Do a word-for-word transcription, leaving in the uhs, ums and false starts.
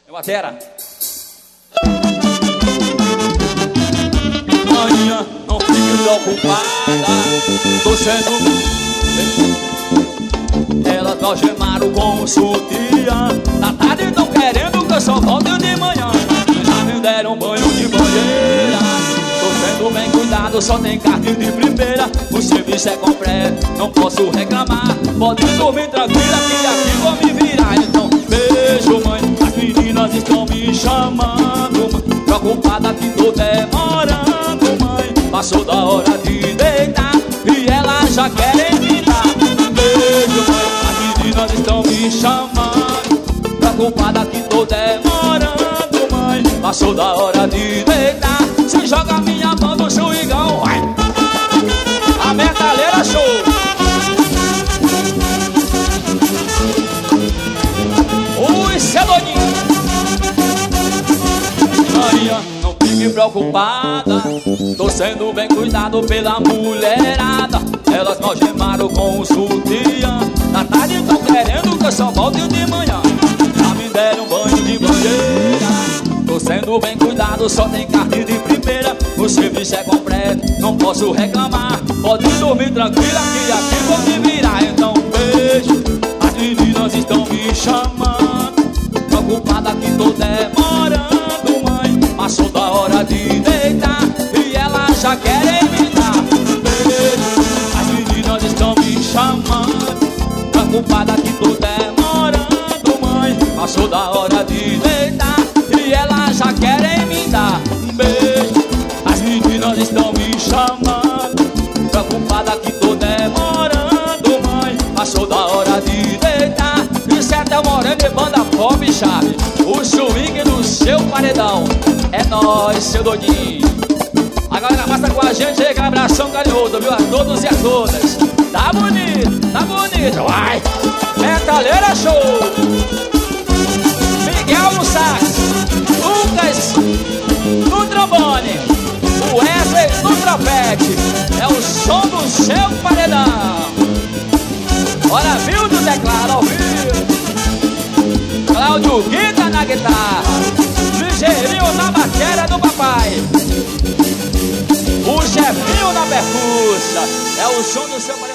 É batera. Manhã, não fique preocupada, tô sendo... Elas me algemaram com o sutiã. Na tarde tão querendo que eu só volte de manhã. Já me deram banho de banheira. Tô sendo bem cuidado, só tem carne de primeira. O serviço é completo, não posso reclamar. Pode dormir tranquila que aqui vou me virar. Então beijo, mãe, as meninas estão me chamando, mãe. Preocupada que tô demorando, mãe. Passou da hora de deitar e elas já querem me dar. Beijo, mãe, as meninas estão me chamando. Preocupada que tô demorando, mãe. Passou da hora de deitar. Se joga minha mão no chuigão, vai. A metaleira show. Ui, cedodinho. Maria, não fique preocupada, tô sendo bem cuidado pela mulherada. Elas me algemaram com o sutiã. Na tarde tão querendo que eu só volte de manhã. Já me deram banho de banheira. Tô sendo bem cuidado, só tem carne de primeira. O serviço é completo, não posso reclamar. Pode dormir tranquila que aqui vou me virar. Então beijo, as meninas estão me chamando. Preocupada que tô demorando, mãe. Passou da hora de deitar e elas já querem me dar. Beijo, as meninas estão me chamando. Preocupada que tô demorando, mãe. Passou da hora de deitar e elas já querem me dar. Beijo, as meninas estão me chamando. Preocupada que tô demorando, mãe. Passou da hora de deitar. E certo é o Moreno de banda pop, chave. O swing do seu paredão. É nóis, seu doidinho. A galera passa com a gente aí, aquele abração carinhoso, viu? A todos e a todas. Tá bonito, tá bonito. Vai! Metaleira show! Miguel no sax, Lucas no trombone, o Wesley no trompete. É o som do seu paredão. Olha, viu do teclado ao vivo. Cláudio Guita na guitarra, Ligeirinho na bateria do papai, o chefinho na percussa. É o som do seu paredão.